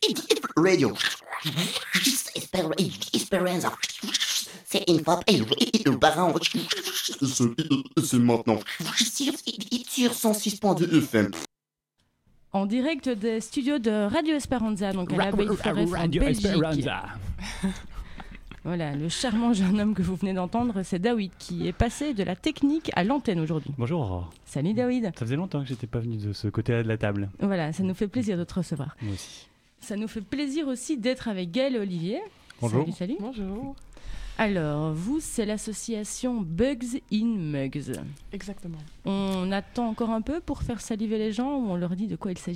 Radio. Esperanza. C'est une fois parent. C'est maintenant. Sur 106.2 FM. En direct des studios de Radio Esperanza, donc à la Belle Forêt en Belgique. Voilà, le charmant jeune homme que vous venez d'entendre, c'est David qui est passé de la technique à l'antenne aujourd'hui. Bonjour Aurore. Salut David. Ça faisait longtemps que j'étais pas venu de ce côté-là de la table. Voilà, ça nous fait plaisir de te recevoir. Moi aussi. Ça nous fait plaisir aussi d'être avec Gaël et Olivier. Bonjour. Salut. Bonjour. Alors, vous, c'est l'association Bugs in Mugs. Exactement. On attend encore un peu pour faire saliver les gens ou on leur dit de quoi il s'agit?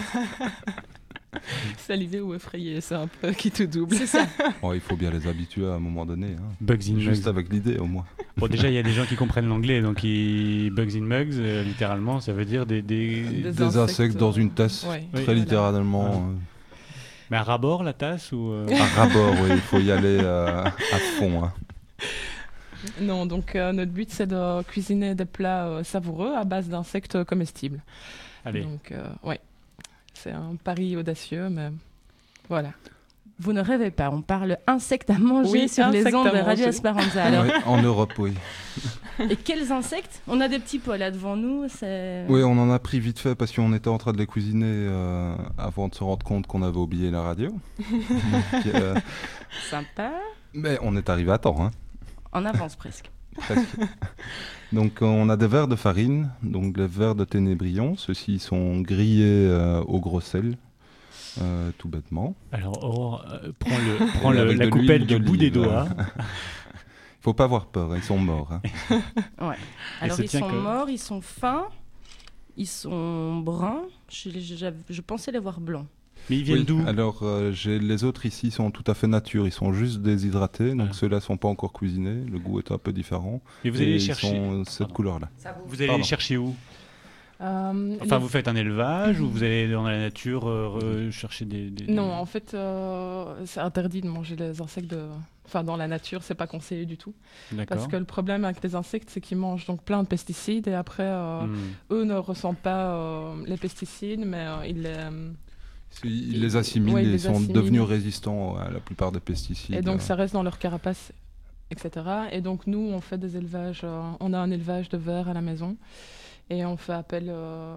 Saliver ou effrayer, c'est un peu qui tout double. C'est ça. Oh, il faut bien les habituer à un moment donné. Hein. Bugs in Juste Mugs. avec l'idée, au moins. Bon, déjà, il y a des gens qui comprennent l'anglais, donc Bugs in Mugs, littéralement, ça veut dire Des insectes dans une tasse, Ouais. très Voilà. littéralement. Mais à ras-bord, la tasse ou À ras-bord, oui, il faut y aller à fond. Hein. Non, donc notre but c'est de cuisiner des plats savoureux à base d'insectes comestibles. Allez. Donc ouais, c'est un pari audacieux, mais voilà. Vous ne rêvez pas, on parle insectes à manger Oui, sur les insectes ondes à de Radio manger. Esperanza. Alors, Oui, en Europe, oui. et quels insectes? On a des petits pois là devant nous. C'est... Oui, on en a pris vite fait parce qu'on était en train de les cuisiner avant de se rendre compte qu'on avait oublié la radio. Donc, Sympa. mais on est arrivé à temps, hein, En avance presque. presque. Donc on a des verres de farine, donc des verres de ténébrion. Ceux-ci sont grillés au gros sel, tout bêtement. Alors, Aurore, prends Et avec la de coupelle l'huile du bout des d'olive. doigts. Faut pas avoir peur, ils sont morts. Hein. Ouais. Et Alors se ils tient sont que- morts, ils sont fins, ils sont bruns. Je pensais les voir blancs. Mais ils viennent Oui, d'où? alors les autres ici sont tout à fait nature, ils sont juste déshydratés, donc Ah. ceux-là sont pas encore cuisinés, le goût est un peu différent. Et vous allez Et les ils chercher. sont cette Pardon. couleur-là. Vous allez Pardon. les chercher où? Enfin, Les- vous faites un élevage ou vous allez dans la nature chercher des... Non, en fait, c'est interdit de manger les insectes Enfin, dans la nature, c'est pas conseillé du tout. D'accord. Parce que le problème avec les insectes, c'est qu'ils mangent donc plein de pesticides et après, eux ne ressentent pas les pesticides, mais ils les... Ils les assimilent, Ouais, ils ils les sont assimilent. devenus résistants à la plupart des pesticides. Et donc ça reste dans leur carapace, etc. Et donc nous, on fait des élevages, on a un élevage de vers à la maison et on fait appel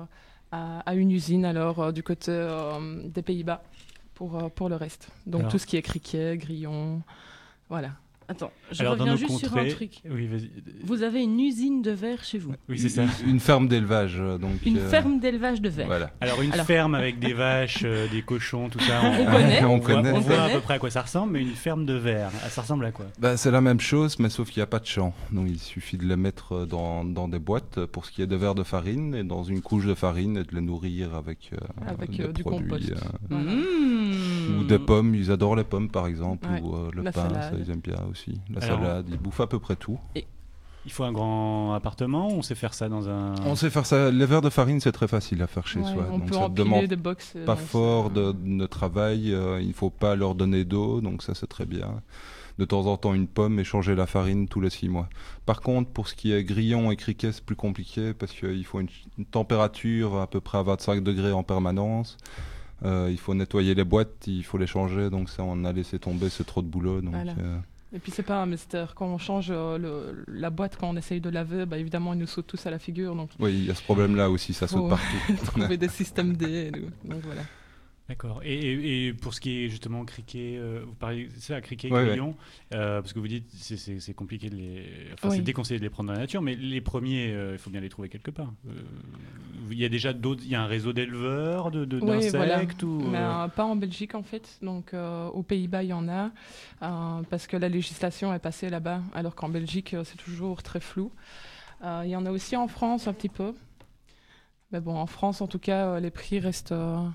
à une usine alors du côté des Pays-Bas pour le reste. Donc Alors- tout ce qui est criquet, grillon, voilà. Attends, je Alors, dans reviens nos juste sur un contrées... truc. Oui, vas-y. Vous avez une usine de verre chez vous. Oui, c'est ça. Une ferme d'élevage. Donc, Une ferme d'élevage de verre. Voilà. Alors, une Alors- ferme avec des vaches, des cochons, tout ça. On connaît. On voit, connaît. on voit à connaît. peu près à quoi ça ressemble, mais une ferme de verre, ça ressemble à quoi? Bah, c'est la même chose, mais sauf qu'il n'y a pas de champ. Donc il suffit de les mettre dans des boîtes pour ce qui est de verre de farine et dans une couche de farine et de les nourrir avec, Avec des du produits, compost. Voilà. Mmh. ou des pommes. Ils adorent les pommes par exemple, Ouais. ou le La pain, salade. ça ils aiment bien aussi. La Alors- salade, ils bouffent à peu près tout. Il faut un grand appartement ou on sait faire ça dans un... On sait faire ça. Les verres de farine, c'est très facile à faire chez Ouais, soi. on Donc peut ça empiler demande des box. pas donc fort c'est- de travail. Il ne faut pas leur donner d'eau, donc ça c'est très bien. De temps en temps une pomme et changer la farine tous les 6 mois. Par contre, pour ce qui est grillon et criquet, c'est plus compliqué parce qu'il faut une température à peu près à 25 degrés en permanence. Il faut nettoyer les boîtes, il faut les changer, donc ça on a laissé tomber, c'est trop de boulot. Donc, Voilà. Et puis c'est pas un mystère. Quand on change la boîte, quand on essaye de laver, bah, évidemment ils nous sautent tous à la figure. Donc oui, il y a ce problème-là aussi, ça saute Faut- partout. trouver des systèmes D. Donc voilà. D'accord. Et pour ce qui est justement criquet, vous parlez c'est ça, criquet, Ouais, grillon, parce que vous dites c'est compliqué de les, enfin Oui. c'est déconseillé de les prendre dans la nature, mais les premiers, il faut bien les trouver quelque part. Il y a déjà d'autres, il y a un réseau d'éleveurs Oui, voilà. d'insectes ou Mais pas en Belgique en fait. Donc aux Pays-Bas il y en a parce que la législation est passée là-bas, alors qu'en Belgique c'est toujours très flou. Il y en a aussi en France un petit peu. Mais bon, en France en tout cas les prix restent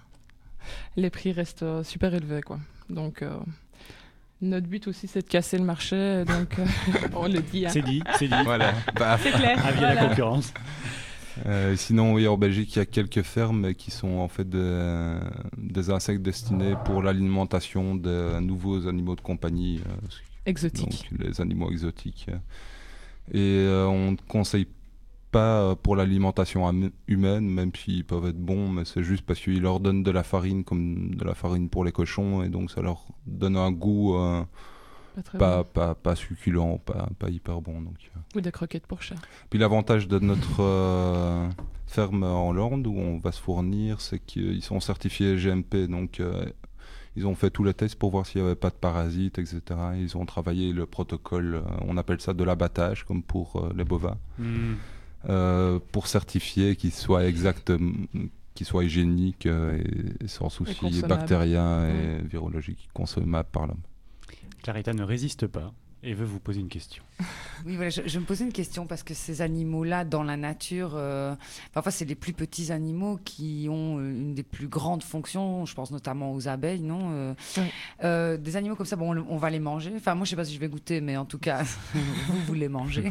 super élevés quoi. Donc notre but aussi c'est de casser le marché. Donc on le dit. Hein. c'est dit, Voilà. Bah, C'est clair. avis à la concurrence. sinon, oui, en Belgique, il y a quelques fermes qui sont en fait des insectes destinés pour l'alimentation de nouveaux animaux de compagnie, Exotique. donc les animaux exotiques. Et on ne conseille pas pour l'alimentation humaine, même s'ils peuvent être bons, mais c'est juste parce qu'ils leur donnent de la farine comme de la farine pour les cochons, et donc ça leur donne un goût pas succulent, pas hyper bon. Donc. Ou des croquettes pour chat. Puis l'avantage de notre ferme en Lande, où on va se fournir, c'est qu'ils sont certifiés GMP, donc ils ont fait tous les tests pour voir s'il n'y avait pas de parasites, etc. Ils ont travaillé le protocole, on appelle ça de l'abattage, comme pour les bovins, pour certifier qu'ils soient qu'ils soient hygiéniques et sans souci bactériens et virologiques, consommables par l'homme. Clarita ne résiste pas et veut vous poser une question. Oui, voilà, je me posais une question parce que ces animaux-là, dans la nature, parfois c'est les plus petits animaux qui ont une des plus grandes fonctions. Je pense notamment aux abeilles, non des animaux comme ça, bon, on va les manger. Enfin, moi, je sais pas si je vais goûter, mais en tout cas, vous les mangez.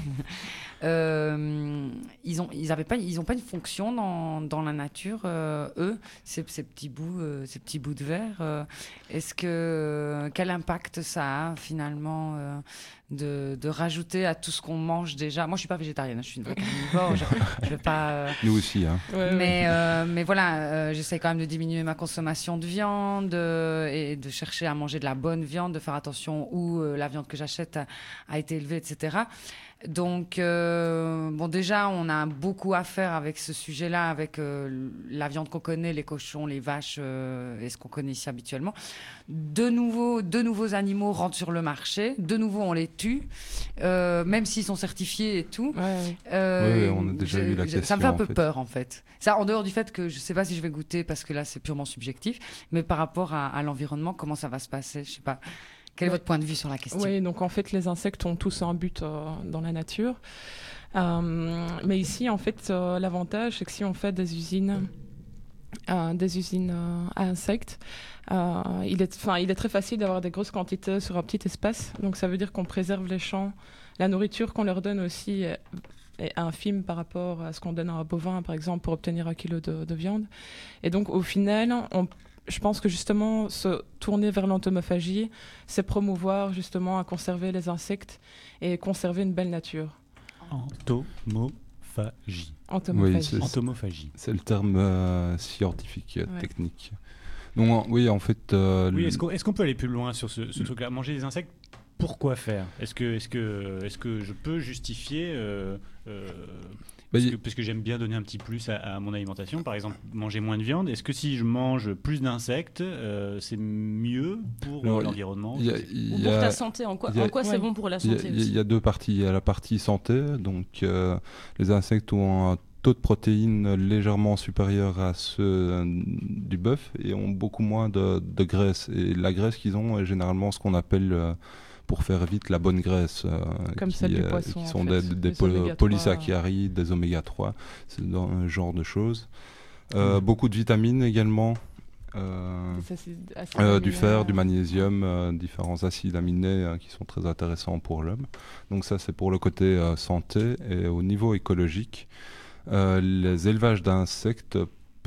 Ils ont pas une fonction dans la nature, eux, ces petits bouts de verre. Quel impact ça a finalement de rajouter à tout ce qu'on mange déjà. Moi, je suis pas végétarienne, je suis une vraie carnivore. Je vais pas. Nous aussi, hein. Mais voilà, j'essaie quand même de diminuer ma consommation de viande et de chercher à manger de la bonne viande, de faire attention où la viande que j'achète a été élevée, etc. Donc, bon, déjà, on a beaucoup à faire avec ce sujet-là, avec la viande qu'on connaît, les cochons, les vaches, et ce qu'on connaît ici habituellement. De nouveaux animaux rentrent sur le marché. De nouveau, on les tue, même s'ils sont certifiés et tout. Oui, on a déjà eu la question. Ça me fait un peu peur, en fait. Ça, en dehors du fait que je ne sais pas si je vais goûter, parce que là, c'est purement subjectif, mais par rapport à l'environnement, comment ça va se passer, je ne sais pas. Quel est votre point de vue sur la question ? Oui, donc en fait, les insectes ont tous un but dans la nature. Mais ici, en fait, l'avantage, c'est que si on fait des usines à insectes, il est très facile d'avoir des grosses quantités sur un petit espace. Donc ça veut dire qu'on préserve les champs. La nourriture qu'on leur donne aussi est infime par rapport à ce qu'on donne à un bovin, par exemple, pour obtenir 1 kilo de viande. Et donc, au final, je pense que justement, se tourner vers l'entomophagie, c'est promouvoir justement à conserver les insectes et conserver une belle nature. Entomophagie. Entomophagie. C'est le terme scientifique, technique. Donc, oui, en fait... oui, est-ce qu'on peut aller plus loin sur ce truc-là ? Manger des insectes, pourquoi faire ? Est-ce que je peux justifier... Parce que j'aime bien donner un petit plus à mon alimentation, par exemple manger moins de viande. Est-ce que si je mange plus d'insectes, c'est mieux pour l'environnement ou pour ta santé ? En quoi c'est bon pour la santé aussi ? Il y a deux parties. Il y a la partie santé, donc les insectes ont un taux de protéines légèrement supérieur à ceux du bœuf et ont beaucoup moins de graisse. Et la graisse qu'ils ont est généralement ce qu'on appelle... pour faire vite, la bonne graisse, comme celle du poisson, qui sont des polysaccharides, des oméga 3, c'est dans un genre de choses. Beaucoup de vitamines également, du fer, du magnésium, différents acides aminés qui sont très intéressants pour l'homme. Donc ça, c'est pour le côté santé. Et au niveau écologique, les élevages d'insectes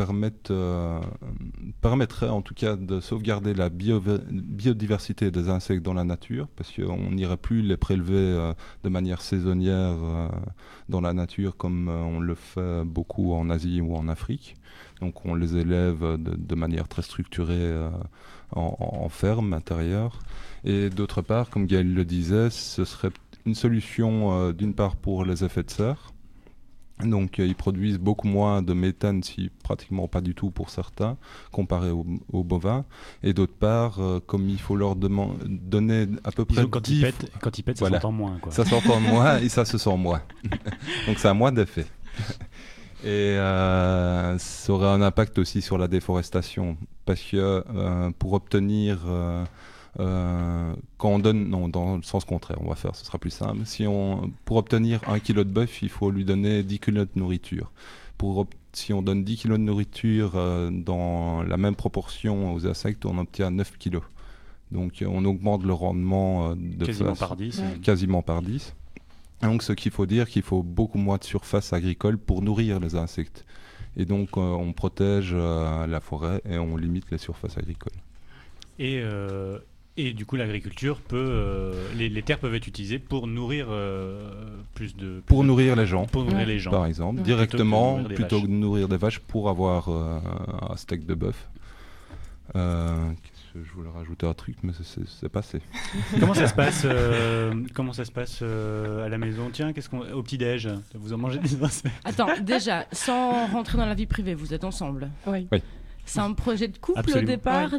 permettrait en tout cas de sauvegarder la biodiversité des insectes dans la nature, parce qu'on n'irait plus les prélever de manière saisonnière dans la nature comme on le fait beaucoup en Asie ou en Afrique. Donc on les élève de manière très structurée en ferme intérieure. Et d'autre part, comme Gaël le disait, ce serait une solution d'une part pour les effets de serre. Donc ils produisent beaucoup moins de méthane, si pratiquement pas du tout pour certains, comparé aux bovins. Et d'autre part, comme il faut leur donner à peu près... Quand ils pètent, ça s'entend moins, quoi. Ça s'entend moins et ça se sent moins. Donc ça a moins d'effet. Et ça aurait un impact aussi sur la déforestation. Parce que pour obtenir... quand on donne, non, dans le sens contraire, on va faire, ce sera plus simple. Pour obtenir 1 kilo de bœuf, il faut lui donner 10 kilos de nourriture. Si on donne 10 kilos de nourriture dans la même proportion aux insectes, on obtient 9 kilos. Donc on augmente le rendement quasiment par 10. Donc ce qu'il faut dire, qu'il faut beaucoup moins de surface agricole pour nourrir les insectes. Et donc on protège la forêt et on limite les surfaces agricoles. Et Et du coup, l'agriculture peut, les terres peuvent être utilisées pour nourrir Pour nourrir les gens. Pour nourrir les gens. Par exemple, Ouais. directement, Plutôt que de nourrir des plutôt vaches. que de nourrir des vaches pour avoir un steak de bœuf. Qu'est-ce que je voulais rajouter un truc, mais c'est passé. Comment ça se passe à la maison? Tiens, au petit-déj, vous en mangez des insectes? Attends, déjà, sans rentrer dans la vie privée, vous êtes ensemble. Oui. C'est un projet de couple Absolument. au départ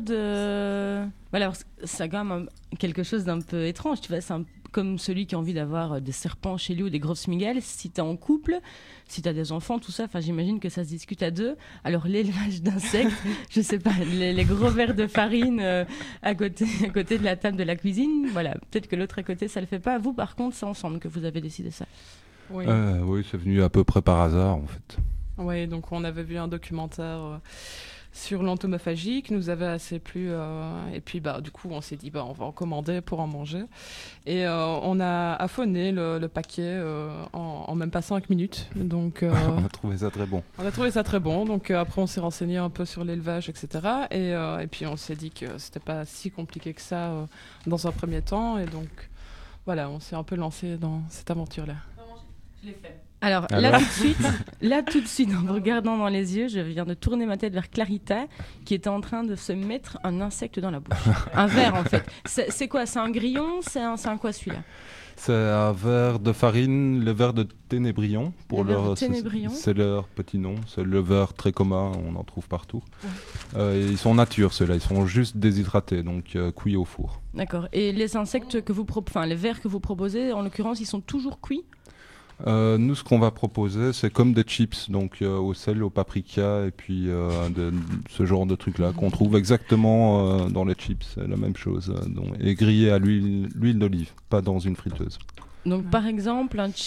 Voilà, c'est quand même quelque chose d'un peu étrange, tu vois, c'est comme celui qui a envie d'avoir des serpents chez lui ou des grosses migales. Si t'es en couple, si t'as des enfants, tout ça, enfin j'imagine que ça se discute à deux. Alors l'élevage d'insectes, je sais pas, les gros verres de farine à côté de la table de la cuisine, voilà, peut-être que l'autre à côté ça le fait pas. Vous par contre, c'est ensemble que vous avez décidé ça. Oui. Oui, c'est venu à peu près par hasard en fait. Oui, donc on avait vu un documentaire sur l'entomophagie qui nous avait assez plu. Et puis, du coup, on s'est dit, on va en commander pour en manger. Et on a affonné le paquet en même pas 5 minutes. Donc, On a trouvé ça très bon. on a trouvé ça très bon. Donc, après, on s'est renseigné un peu sur l'élevage, etc. Et puis, on s'est dit que c'était pas si compliqué que ça dans un premier temps. Et donc, voilà, on s'est un peu lancé dans cette aventure-là. Je l'ai fait. Alors Alors là tout de suite, en me regardant dans les yeux, je viens de tourner ma tête vers Clarita, qui était en train de se mettre un insecte dans la bouche. Un ver, en fait. C'est quoi? C'est un grillon? C'est un quoi, celui-là? C'est un ver de farine, le ver de ténébrion. Le ver de ténébrion. C'est leur petit nom. C'est le ver très commun, on en trouve partout. Ils sont nature, ceux-là. Ils sont juste déshydratés, donc cuits au four. D'accord. Et les insectes que les vers que vous proposez, en l'occurrence, ils sont toujours cuits? Nous, ce qu'on va proposer, c'est comme des chips, donc au sel, au paprika, et puis ce genre de trucs-là qu'on trouve exactement dans les chips, c'est la même chose, et grillé à l'huile d'olive, pas dans une friteuse. Donc, par exemple, un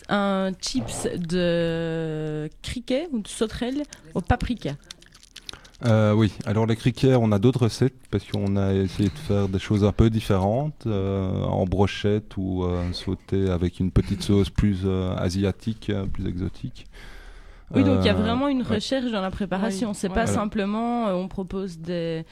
chips de criquet ou de sauterelle au paprika. Oui, alors les criquets, on a d'autres recettes parce qu'on a essayé de faire des choses un peu différentes, en brochette ou sauté avec une petite sauce plus asiatique, plus exotique. Oui, donc il y a vraiment une recherche dans la préparation. Oui, C'est ouais. pas Voilà. simplement on propose des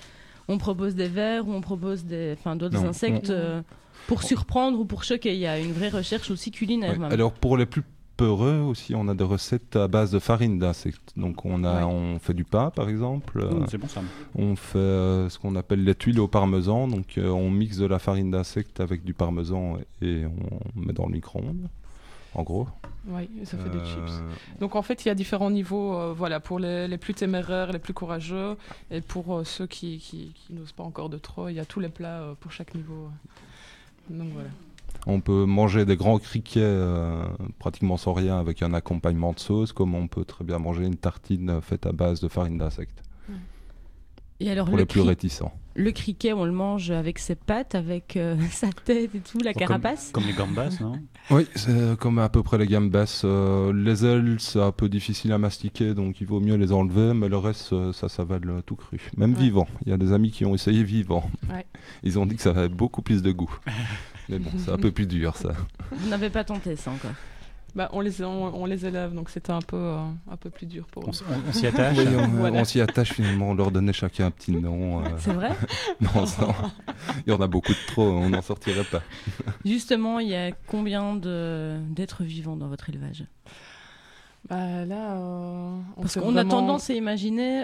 vers ou on propose d'autres Non, insectes pour surprendre ou pour choquer. Il y a une vraie recherche aussi culinaire. Ouais. Même. Alors pour les plus peureux aussi, on a des recettes à base de farine d'insectes. Donc on fait du pain par exemple. C'est bon ça. On fait ce qu'on appelle les tuiles au parmesan. Donc on mixe de la farine d'insectes avec du parmesan et on met dans le micro-ondes, en gros. Oui, ça fait des chips. Donc en fait, il y a différents niveaux, pour les plus téméraires, les plus courageux, et pour ceux qui n'osent pas encore de trop, il y a tous les plats pour chaque niveau. Donc voilà. On peut manger des grands criquets pratiquement sans rien avec un accompagnement de sauce, comme on peut très bien manger une tartine faite à base de farine d'insectes. Et alors Pour les plus réticents. le criquet, on le mange avec ses pattes, avec sa tête et tout, la carapace. Comme les gambas, non? Oui, c'est comme à peu près les gambas. Les ailes, c'est un peu difficile à mastiquer, donc il vaut mieux les enlever, mais le reste, ça s'avale tout cru. Même vivant. Il y a des amis qui ont essayé vivant. Ouais. Ils ont dit que ça avait beaucoup plus de goût. Mais bon, c'est un peu plus dur, ça. Vous n'avez pas tenté ça encore? On les élève, donc c'était un peu plus dur pour nous. On s'y attache. Oui, Voilà. on s'y attache finalement, on leur donnait chacun un petit nom. C'est vrai? Non, il y en a beaucoup de trop, on n'en sortirait pas. Justement, il y a combien d'êtres vivants dans votre élevage? Là, Parce qu'on a tendance à imaginer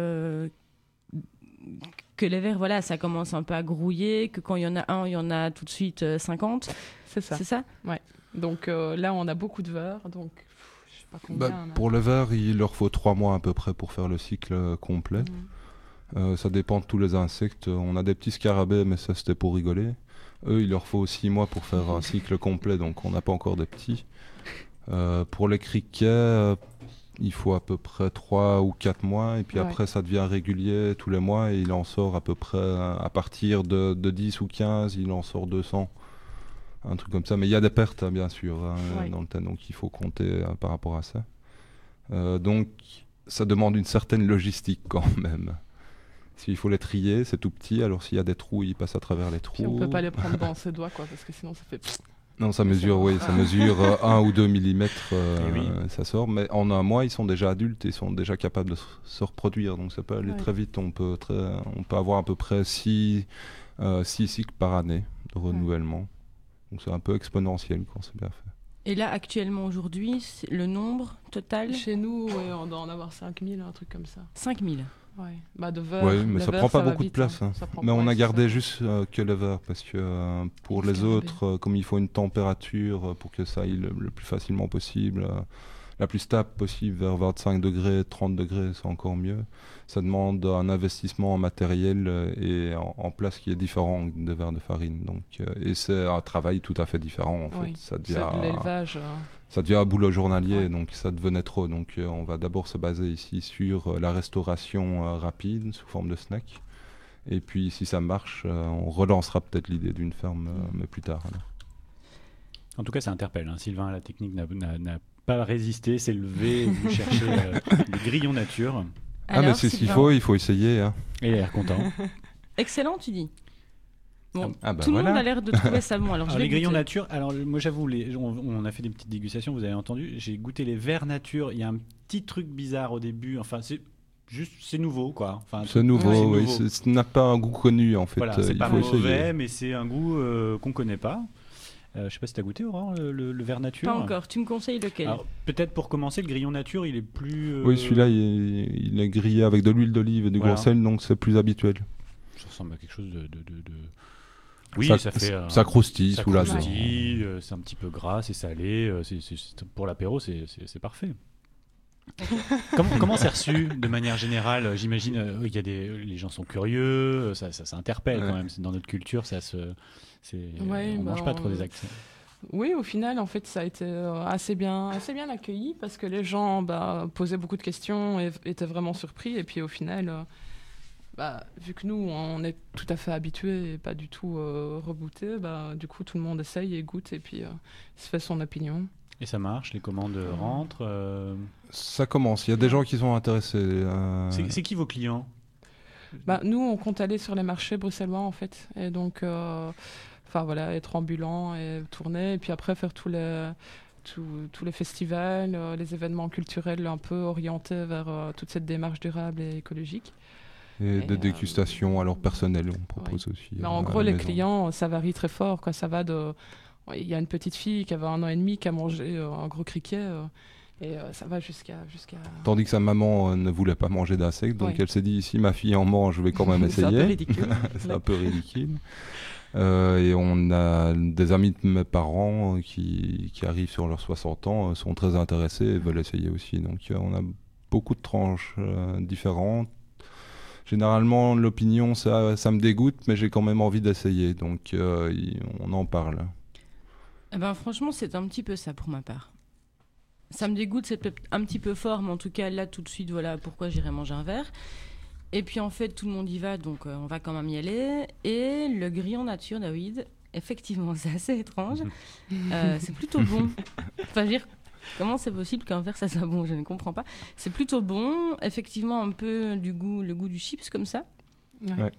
que les vers, voilà, ça commence un peu à grouiller, que quand il y en a un, il y en a tout de suite 50. C'est ça. C'est ça? Donc là, on a beaucoup de vers, donc je sais pas combien. Pour le ver, il leur faut 3 mois à peu près pour faire le cycle complet. Ça dépend de tous les insectes. On a des petits scarabées, mais ça c'était pour rigoler. Eux, il leur faut 6 mois pour faire un cycle complet, donc on n'a pas encore des petits. Pour les criquets, il faut à peu près 3 ou 4 mois, et puis après ça devient régulier tous les mois, et il en sort à peu près, à partir de 10 ou 15, il en sort 200. Un truc comme ça, mais il y a des pertes bien sûr dans le tas, donc il faut compter par rapport à ça. Donc ça demande une certaine logistique quand même. S'il faut les trier, c'est tout petit, alors s'il y a des trous, ils passent à travers les trous. Puis on peut pas les prendre dans ses doigts, parce que sinon ça fait... Non, ça mesure 1 ou 2 millimètres, oui. ça sort, mais en un mois, ils sont déjà adultes, ils sont déjà capables de se reproduire, donc ça peut aller très vite. On peut avoir à peu près 6 6 cycles par année de renouvellement. Donc c'est un peu exponentiel quand c'est bien fait. Et là, actuellement, aujourd'hui, le nombre total Chez nous, ouais, on doit en avoir 5000, un truc comme ça. 5000. Ouais. Bah, de verre, Oui, mais les ça verres, prend pas va beaucoup de vite, place. hein. Hein. Ça prend- Mais on ouais, a c'est gardé ça. juste que le verre parce que pour les Escarabée. autres, comme il faut une température pour que ça aille le plus facilement possible, la plus stable possible, vers 25 degrés, 30 degrés, c'est encore mieux. Ça demande un investissement en matériel et en place qui est différent des verres de farine. Donc, et c'est un travail tout à fait différent en fait. Oui, Ça c'est de l'élevage. ça devient un boulot journalier, Ouais. donc ça devenait trop. Donc on va d'abord se baser ici sur la restauration rapide sous forme de snack. Et puis si ça marche, on relancera peut-être l'idée d'une ferme, mais plus tard. Alors. En tout cas, ça interpelle. Hein. Sylvain, la technique n'a pas résisté, s'est levé, est venu chercher le grillon nature. Ah mais c'est ce qu'il Sylvain, il faut essayer. Hein. Et il a l'air content. Excellent, tu dis. Bon, Ah bah tout le voilà. monde a l'air de trouver ça bon. Alors, je Alors, vais les grillons goûter. nature, alors moi j'avoue, on a fait des petites dégustations, vous avez entendu, j'ai goûté les verres nature, il y a un petit truc bizarre au début, enfin c'est nouveau quoi. Enfin, C'est nouveau, c'est oui. nouveau. Ça n'a pas un goût connu en fait. Voilà, c'est il pas faut mauvais, essayer. mais c'est un goût qu'on connaît pas. Je sais pas si tu as goûté, Aurore, le verre nature. Pas encore. Tu me conseilles lequel? Alors, peut-être pour commencer, le grillon nature, il est plus. Oui, celui-là, il est grillé avec de l'huile d'olive et du Voilà. gros sel, donc c'est plus habituel. Ça ressemble à quelque chose de. Oui, ça fait. Ça croustille ça sous la dent. croustille, c'est un petit peu gras, c'est salé. Pour l'apéro, c'est parfait. Comment c'est reçu de manière générale? J'imagine il y a les gens sont curieux, ça interpelle quand même. C'est dans notre culture, Ouais, on bah, mange pas trop des accents. Oui, au final, en fait, ça a été assez bien accueilli parce que les gens posaient beaucoup de questions et étaient vraiment surpris. Et puis au final, vu que nous, on est tout à fait habitués et pas du tout rebootés, du coup, tout le monde essaye et goûte et puis se fait son opinion. Et ça marche, les commandes rentrent. Ça commence, il y a des gens qui sont intéressés. C'est qui vos clients? Nous, on compte aller sur les marchés bruxellois, en fait. Et donc, être ambulant et tourner. Et puis après, faire tous les festivals, les événements culturels un peu orientés vers toute cette démarche durable et écologique. Et des dégustations alors personnelles, on propose aussi. Mais en gros, les clients, ça varie très fort, quoi. Ça va de... Il y a une petite fille qui avait 1 an et demi qui a mangé un gros criquet. Et ça va jusqu'à... Tandis que sa maman ne voulait pas manger d'insectes, donc Oui. elle s'est dit, si ma fille en mange, je vais quand même C'est essayer. un peu ridicule. C'est un peu ridicule. Et on a des amis de mes parents qui arrivent sur leurs 60 ans, sont très intéressés et veulent essayer aussi. Donc on a beaucoup de tranches différentes. Généralement, l'opinion, ça me dégoûte, mais j'ai quand même envie d'essayer. Donc on en parle. Eh ben, franchement, c'est un petit peu ça pour ma part. Ça me dégoûte, c'est peut-être un petit peu fort, mais en tout cas, là, tout de suite, voilà pourquoi j'irai manger un verre. Et puis, en fait, tout le monde y va, donc on va quand même y aller. Et le grillon nature, David, effectivement, c'est assez étrange. C'est plutôt bon. Enfin, je veux dire, comment c'est possible qu'un verre, ça soit bon? Je ne comprends pas. C'est plutôt bon. Effectivement, un peu le goût du chips, comme ça. Ouais.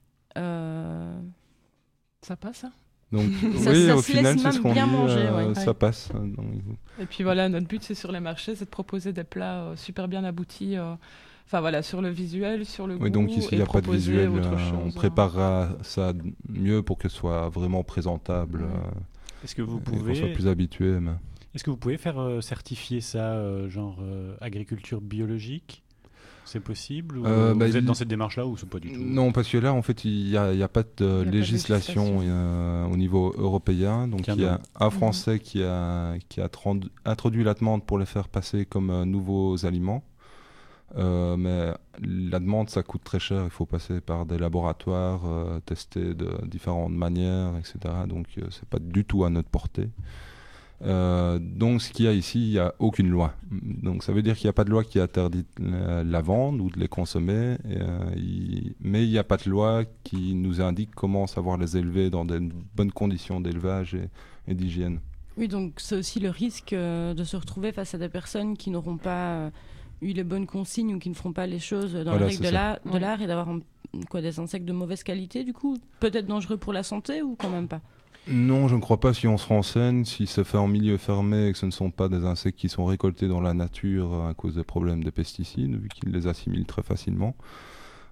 Ça passe, hein. Donc Ça oui, se au laisse final, c'est même ce qu'on dit, bien manger, ouais. ça passe. Donc, Et puis voilà, notre but, c'est sur les marchés, c'est de proposer des plats super bien aboutis. Sur le visuel, sur le goût. oui, donc ici, il et n'y a pas de proposer visuel. autre On chose, préparera ça mieux pour que ce soit vraiment présentable. Est-ce que vous Et qu'on soit pouvez plus habitué. Mais... Est-ce que vous pouvez faire certifier ça, agriculture biologique? C'est possible ou vous êtes dans cette démarche-là ou c'est pas du tout? Non, parce que là, en fait, il n'y a pas de législation au niveau européen. Donc, il y a un Français qui a introduit la demande pour les faire passer comme nouveaux aliments. Mais la demande, ça coûte très cher. Il faut passer par des laboratoires, tester de différentes manières, etc. Donc, c'est pas du tout à notre portée. Donc ce qu'il y a ici, il n'y a aucune loi. Donc ça veut dire qu'il n'y a pas de loi qui interdit la vente ou de les consommer, mais il n'y a pas de loi qui nous indique comment savoir les élever dans de bonnes conditions d'élevage et d'hygiène. Oui, donc c'est aussi le risque de se retrouver face à des personnes qui n'auront pas eu les bonnes consignes ou qui ne feront pas les choses dans les règles de l'art et d'avoir des insectes de mauvaise qualité, du coup, peut-être dangereux pour la santé ou quand même pas? Non, je ne crois pas. Si on se renseigne, si c'est fait en milieu fermé et que ce ne sont pas des insectes qui sont récoltés dans la nature à cause des problèmes de pesticides, vu qu'ils les assimilent très facilement.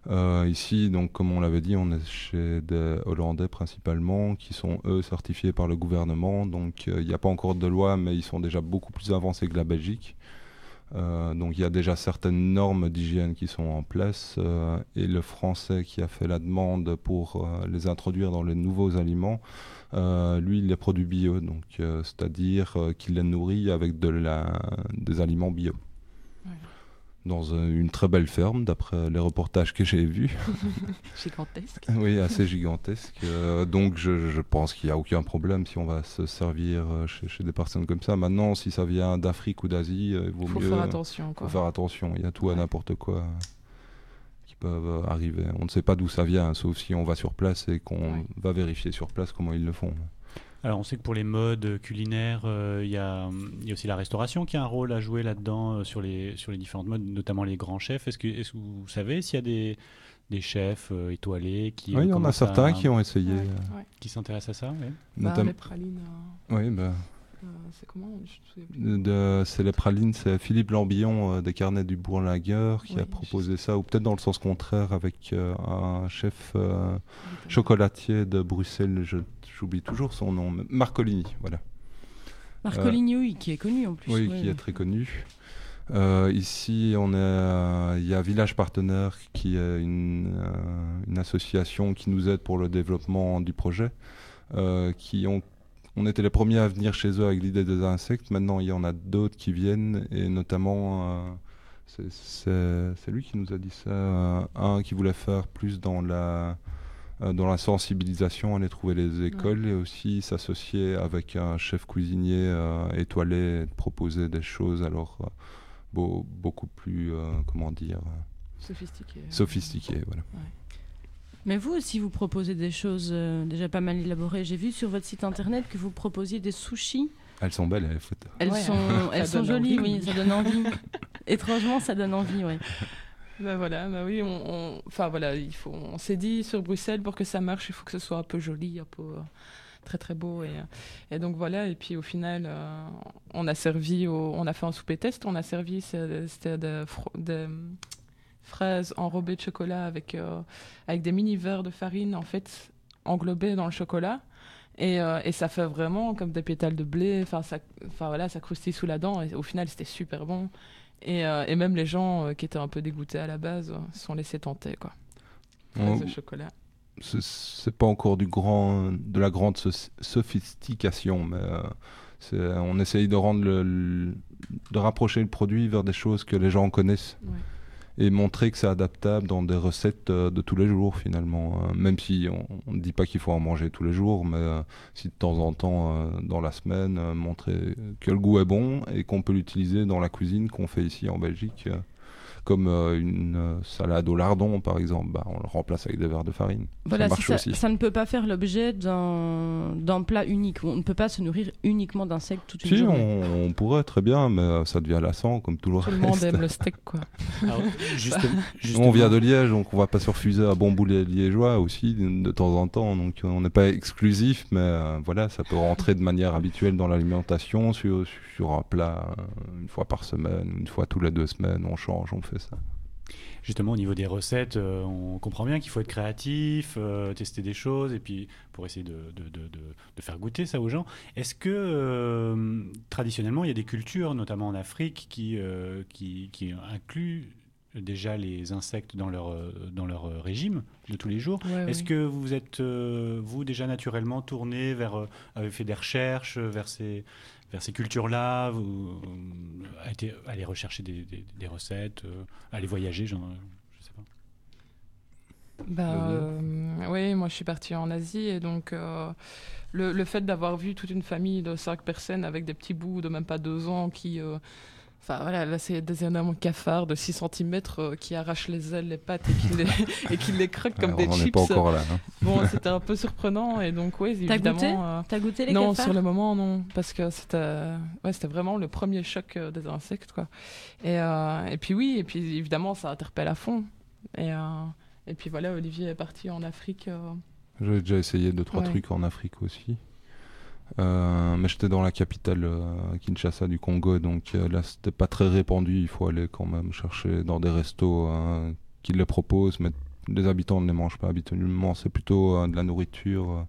Ici, donc, comme on l'avait dit, on est chez des Hollandais principalement, qui sont eux certifiés par le gouvernement. Donc il n'y a pas encore de loi, mais ils sont déjà beaucoup plus avancés que la Belgique. Donc il y a déjà certaines normes d'hygiène qui sont en place. Et le Français qui a fait la demande pour les introduire dans les nouveaux aliments, lui, il les produit bio. Donc c'est-à-dire qu'il les nourrit avec des aliments bio. Ouais. Dans une très belle ferme, d'après les reportages que j'ai vus. Gigantesque. Oui, assez gigantesque. Donc je pense qu'il n'y a aucun problème si on va se servir chez des personnes comme ça. Maintenant, si ça vient d'Afrique ou d'Asie, il vaut mieux... Faut faire attention, quoi. Faut faire attention, il y a tout à n'importe quoi qui peuvent arriver. On ne sait pas d'où ça vient, sauf si on va sur place et qu'on va vérifier sur place comment ils le font. Alors on sait que pour les modes culinaires, il y a aussi la restauration qui a un rôle à jouer là-dedans sur les différentes modes, notamment les grands chefs. Est-ce que vous savez s'il y a des chefs étoilés qui... Oui, il y en a certains qui ont essayé. Qui s'intéressent à ça, oui. Les pralines... Oui, c'est comment c'est les pralines, c'est Philippe Lambillon des Carnets du Bourlinguer qui a proposé ça, ou peut-être dans le sens contraire avec un chef chocolatier de Bruxelles, j'oublie toujours son nom, Marcolini, voilà. Marcolini, oui, qui est connu en plus. Oui, qui est très connu. Ici, il y a Village Partenaire qui est une association qui nous aide pour le développement du projet, on était les premiers à venir chez eux avec l'idée des insectes. Maintenant, il y en a d'autres qui viennent, et notamment, c'est lui qui nous a dit ça, un qui voulait faire plus dans la sensibilisation, aller trouver les écoles, et aussi s'associer avec un chef cuisinier étoilé, et proposer des choses beaucoup plus, sophistiquées, voilà. Ouais. Mais vous aussi, vous proposez des choses déjà pas mal élaborées. J'ai vu sur votre site internet que vous proposiez des sushis. Elles sont belles, les photos. Elles sont jolies, oui, ça donne envie. Étrangement, ça donne envie, oui. Oui, on s'est dit sur Bruxelles, pour que ça marche, il faut que ce soit un peu joli, un peu très très beau. Et donc voilà, et puis au final, on a fait un souper test, on a servi, c'était des fraises enrobées de chocolat avec des mini verres de farine en fait englobés dans le chocolat, et ça fait vraiment comme des pétales de blé, ça croustille sous la dent, et au final c'était super bon, et même les gens qui étaient un peu dégoûtés à la base se sont laissés tenter, quoi. Fraises de chocolat. C'est pas encore de la grande sophistication, mais on essaye de rapprocher le produit vers des choses que les gens connaissent. Ouais. Et montrer que c'est adaptable dans des recettes de tous les jours, finalement. Même si on ne dit pas qu'il faut en manger tous les jours, mais si de temps en temps, dans la semaine, montrer que le goût est bon et qu'on peut l'utiliser dans la cuisine qu'on fait ici en Belgique. Comme une salade au lardon, par exemple, on le remplace avec des verres de farine. Voilà, ça marche aussi. Ça ne peut pas faire l'objet d'un plat unique. On ne peut pas se nourrir uniquement d'insectes toute une journée. On pourrait très bien, mais ça devient lassant, comme tout le reste. Tout le monde aime le steak, quoi. Alors, justement. On vient de Liège, donc on ne va pas se refuser à bon boulet liégeois aussi, de temps en temps. Donc on n'est pas exclusif, mais voilà, ça peut rentrer de manière habituelle dans l'alimentation, sur un plat, une fois par semaine, une fois tous les 2 semaines, on change, on fait ça. Justement, au niveau des recettes, on comprend bien qu'il faut être créatif, tester des choses, et puis pour essayer de faire goûter ça aux gens. Est-ce que traditionnellement, il y a des cultures, notamment en Afrique, qui incluent déjà les insectes dans leur régime de tous les jours? Est-ce que vous êtes, vous, déjà naturellement tourné avez fait des recherches vers ces cultures-là, vous aller rechercher des recettes, aller voyager, je sais pas. Oui, moi je suis partie en Asie, et donc le fait d'avoir vu toute une famille de 5 personnes avec des petits bouts de même pas 2 ans qui... là c'est des énormes cafards de 6 cm qui arrachent les ailes, les pattes et qui les croquent comme des chips. On n'est pas encore là. Hein. Bon, c'était un peu surprenant, et donc évidemment... T'as goûté les cafards? Non, sur le moment, non, parce que c'était vraiment le premier choc des insectes, quoi. Et puis évidemment ça interpelle à fond. Et puis voilà, Olivier est parti en Afrique. J'ai déjà essayé 2-3 trucs en Afrique aussi. Mais j'étais dans la capitale Kinshasa du Congo, donc là c'était pas très répandu. Il faut aller quand même chercher dans des restos qui les proposent, mais les habitants ne les mangent pas habituellement. C'est plutôt de la nourriture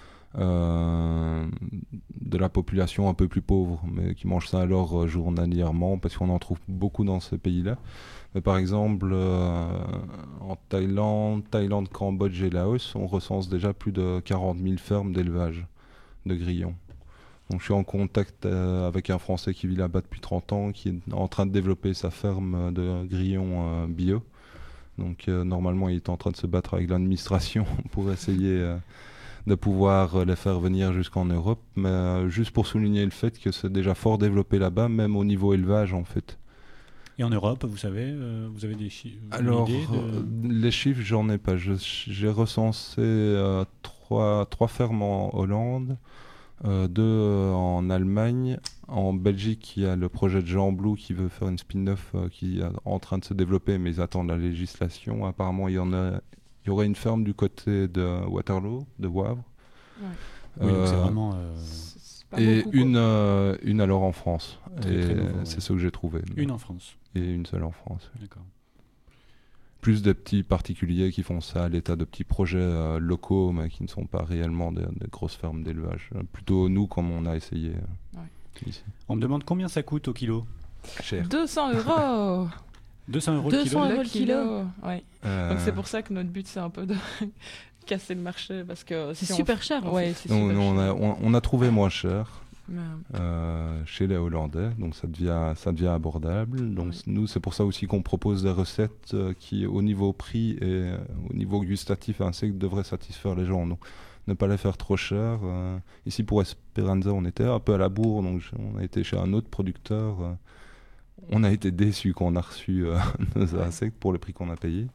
de la population un peu plus pauvre, mais qui mange ça alors journalièrement, parce qu'on en trouve beaucoup dans ces pays-là. Mais par exemple, en Thaïlande, Cambodge et Laos, on recense déjà plus de 40 000 fermes d'élevage de grillons. Donc je suis en contact avec un Français qui vit là-bas depuis 30 ans, qui est en train de développer sa ferme de grillons bio. Donc normalement, il est en train de se battre avec l'administration pour essayer de pouvoir les faire venir jusqu'en Europe. Mais juste pour souligner le fait que c'est déjà fort développé là-bas, même au niveau élevage en fait. Et en Europe, vous savez, vous avez des chiffres? Alors, les chiffres, j'en ai pas. J'ai recensé trois fermes en Hollande, 2 en Allemagne. En Belgique, il y a le projet de Jean Blou qui veut faire une spin-off qui est en train de se développer, mais ils attendent la législation. Apparemment, il y aurait une ferme du côté de Waterloo, de Wavre. Ouais. Oui, donc c'est vraiment... C'est pas Et beaucoup, une alors en France. Très, Et très nouveau, c'est ouais. ce que j'ai trouvé. Une en France. Et une seule en France. D'accord. Plus des petits particuliers qui font ça à l'état de petits projets locaux, mais qui ne sont pas réellement des grosses fermes d'élevage. Plutôt nous, comme on a essayé ici. On me demande combien ça coûte au kilo? Cher. 200 €. 200 € le 200 kilo? €. Le le kilo. Ouais. Donc c'est pour ça que notre but c'est un peu de casser le marché parce que C'est si on super cher. En Ouais, fait. c'est Nous, super cher. on a trouvé moins cher Mais, chez les Hollandais, donc ça devient abordable. Donc Oui. nous, c'est pour ça aussi qu'on propose des recettes qui, au niveau prix et au niveau gustatif, devraient satisfaire les gens. Donc, ne pas les faire trop cher. Ici, pour Esperanza, on était un peu à la bourre, donc on a été chez un autre producteur. On a été déçus quand on a reçu nos insectes pour le prix qu'on a payé.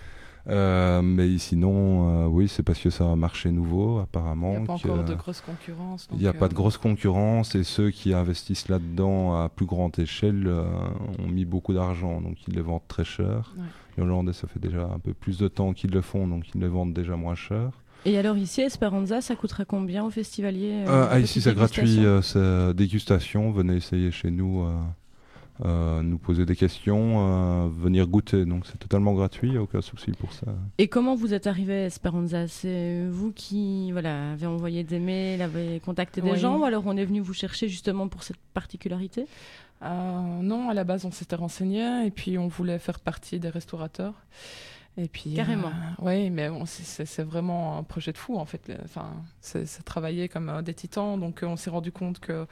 Mais sinon, oui, c'est parce que c'est un marché nouveau, apparemment. il n'y a pas que- encore de grosse concurrence. Il n'y a donc, pas de grosse concurrence et ceux qui investissent là-dedans à plus grande échelle ont mis beaucoup d'argent, donc ils les vendent très cher. Ouais. Les Hollandais, ça fait déjà un peu plus de temps qu'ils le font, donc ils les vendent déjà moins cher. Et alors ici, Esperanza, ça coûterait combien aux festivaliers Ici, c'est gratuit, c'est dégustation. Venez essayer chez nous, nous poser des questions, venir goûter. Donc c'est totalement gratuit, il n'y a aucun souci pour ça. Et comment vous êtes arrivé à Esperanza? C'est vous qui avez envoyé des mails, avez contacté des Oui. gens, ou alors on est venu vous chercher justement pour cette particularité? Non, à la base, on s'était renseigné et puis on voulait faire partie des restaurateurs. Et puis, Carrément. Oui, mais c'est vraiment un projet de fou en fait. Enfin, c'est travailler comme des titans. Donc, on s'est rendu compte que,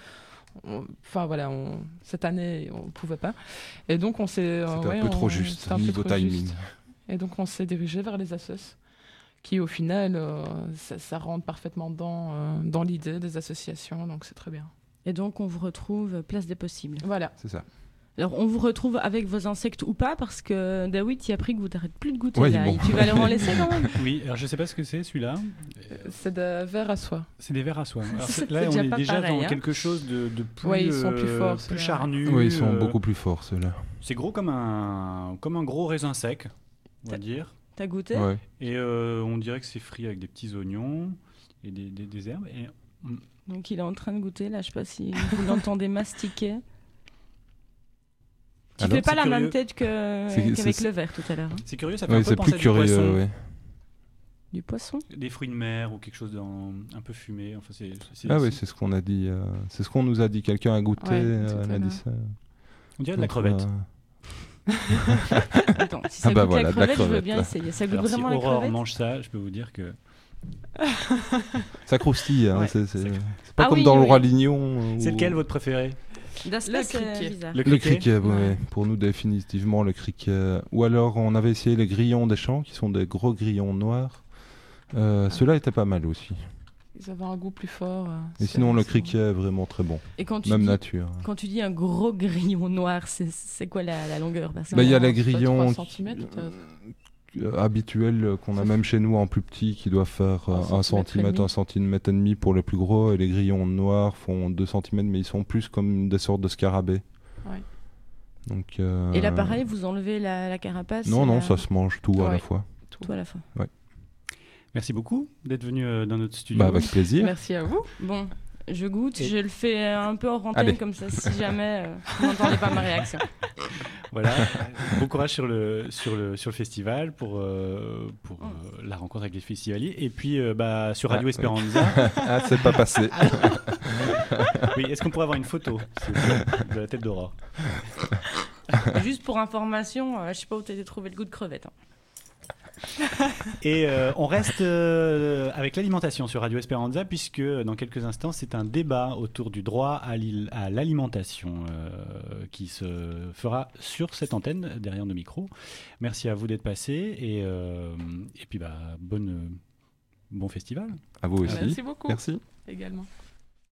cette année, on ne pouvait pas. Et donc, on s'est. C'était un peu trop juste, c'était un peu niveau trop timing. juste. Et donc, on s'est dirigé vers les assos, qui au final, ça rentre parfaitement dans l'idée des associations. Donc, c'est très bien. Et donc on vous retrouve place des possibles. Voilà. C'est ça. Alors on vous retrouve avec vos insectes ou pas, parce que David, il a pris que vous n'arrêtez plus de goûter. Oui, là. bon. Tu vas leur en laisser quand même. Oui, alors je sais pas ce que c'est celui-là. C'est de verre à soie. C'est des vers à soie. Alors, C'est là, on déjà est pas déjà pareil, dans hein. quelque chose de plus, Ouais, ils sont plus forts, plus ceux-là. charnu. Oui, ils sont beaucoup plus forts, ceux-là. C'est gros comme un gros raisin sec, on va dire. T'as goûté? Ouais. Et on dirait que c'est frit avec des petits oignons et des herbes. Et Donc il est en train de goûter, là, je sais pas si vous l'entendez mastiquer. Tu Alors, fais pas c'est la curieux. même tête qu'avec c'est- le verre tout à l'heure. Hein. c'est curieux, ça fait un Oui, peu c'est penser plus à du poisson. curieux, oui. Du poisson? Des fruits de mer ou quelque chose un peu fumé. Enfin, Ah oui, c'est ce qu'on a dit. C'est ce qu'on nous a dit. Quelqu'un a goûté, Ouais, elle tout à a dit l'heure. ça. On dirait de la Donc, crevette. Attends, si ça Ah bah goûte voilà, la de la crevette, je veux crevette, bien là. essayer. Ça goûte Alors si vraiment la Aurore crevette? mange ça, je peux vous dire que Ça croustille, hein, Ouais. c'est pas Ah comme oui, dans le oui. Roi Lignon. c'est où- lequel votre préféré? D'aspect, Le c'est criquet. bizarre. Le criquet, oui, Ouais. pour nous définitivement le criquet. Ou alors on avait essayé les grillons des champs, qui sont des gros grillons noirs. Ceux-là étaient pas mal aussi. Ils avaient un goût plus fort. Et sinon le criquet est vraiment très bon, Et quand tu même dis, nature. quand tu dis un gros grillon noir, c'est quoi la longueur? Parce que- Bah, il y a Non, les c'est pas grillons 3 centimètres, peut-être. Habituels qu'on a même chez nous en plus petit, qui doivent faire 1 centimètre et cm, 1 cm et demi pour les plus gros, et les grillons noirs font 2 cm, mais ils sont plus comme des sortes de scarabées. Ouais. Donc, Et là, pareil, vous enlevez la carapace? Non, et non, la- ça se mange tout à la Ouais. fois. tout à la fin. Merci beaucoup d'être venu dans notre studio. Bah, avec plaisir. Merci à vous. Bon, Je goûte, Et- je le fais un peu hors Allez. antenne comme ça, si jamais vous n'entendez pas ma réaction. Voilà, bon courage sur le festival pour la rencontre avec les festivaliers. Et puis sur Radio Ah, Esperanza, Ah, c'est pas passé. oui, est-ce qu'on pourrait avoir une photo s'il vous plaît, de la tête d'Aurore? Et juste pour information, je sais pas où tu as trouvé le goût de crevette. Hein. Et on reste avec l'alimentation sur Radio Esperanza, puisque dans quelques instants, c'est un débat autour du droit à l'alimentation qui se fera sur cette antenne, derrière nos micros. Merci à vous d'être passés et puis bon festival. À vous aussi. Merci beaucoup. Merci. Également.